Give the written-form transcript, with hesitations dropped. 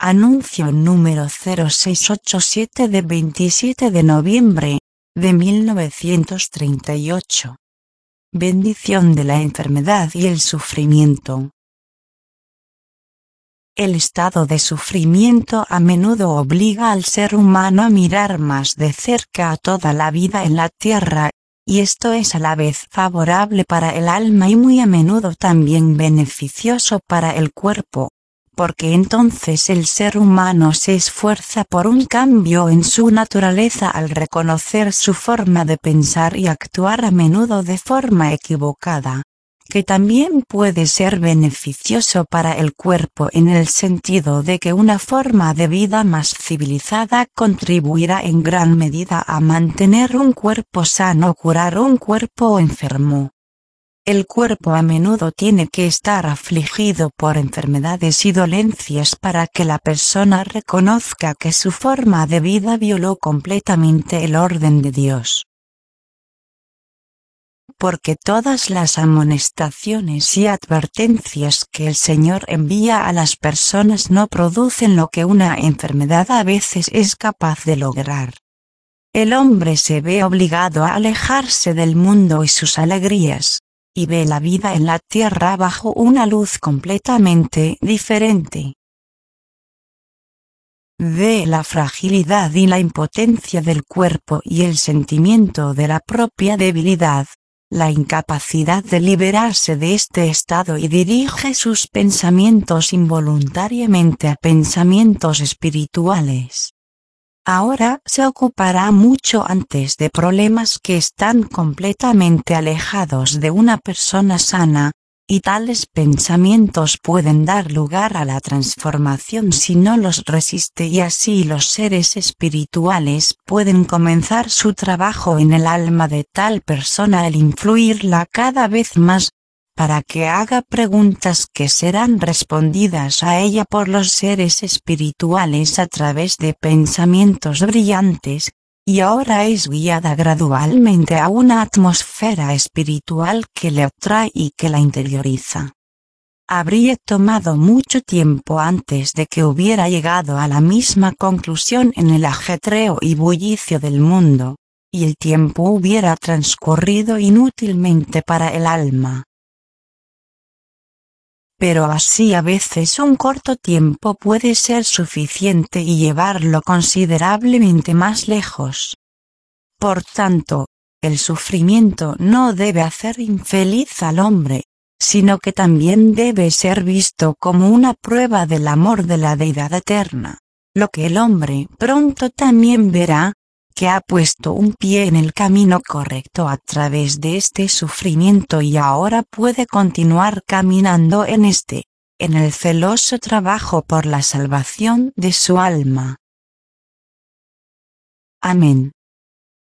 Anuncio número 0687 de 27 de noviembre de 1938. Bendición de la enfermedad y el sufrimiento. El estado de sufrimiento a menudo obliga al ser humano a mirar más de cerca a toda la vida en la tierra, y esto es a la vez favorable para el alma y muy a menudo también beneficioso para el cuerpo, porque entonces el ser humano se esfuerza por un cambio en su naturaleza al reconocer su forma de pensar y actuar a menudo de forma equivocada, que también puede ser beneficioso para el cuerpo en el sentido de que una forma de vida más civilizada contribuirá en gran medida a mantener un cuerpo sano o curar un cuerpo enfermo. El cuerpo a menudo tiene que estar afligido por enfermedades y dolencias para que la persona reconozca que su forma de vida violó completamente el orden de Dios. Porque todas las amonestaciones y advertencias que el Señor envía a las personas no producen lo que una enfermedad a veces es capaz de lograr. El hombre se ve obligado a alejarse del mundo y sus alegrías, y ve la vida en la tierra bajo una luz completamente diferente. Ve la fragilidad y la impotencia del cuerpo y el sentimiento de la propia debilidad, la incapacidad de liberarse de este estado y dirige sus pensamientos involuntariamente a pensamientos espirituales. Ahora se ocupará mucho antes de problemas que están completamente alejados de una persona sana, y tales pensamientos pueden dar lugar a la transformación si no los resiste, y así los seres espirituales pueden comenzar su trabajo en el alma de tal persona al influirla cada vez más, para que haga preguntas que serán respondidas a ella por los seres espirituales a través de pensamientos brillantes, y ahora es guiada gradualmente a una atmósfera espiritual que le atrae y que la interioriza. Habría tomado mucho tiempo antes de que hubiera llegado a la misma conclusión en el ajetreo y bullicio del mundo, y el tiempo hubiera transcurrido inútilmente para el alma. Pero así a veces un corto tiempo puede ser suficiente y llevarlo considerablemente más lejos. Por tanto, el sufrimiento no debe hacer infeliz al hombre, sino que también debe ser visto como una prueba del amor de la Deidad eterna, lo que el hombre pronto también verá, que ha puesto un pie en el camino correcto a través de este sufrimiento y ahora puede continuar caminando en el celoso trabajo por la salvación de su alma. Amén.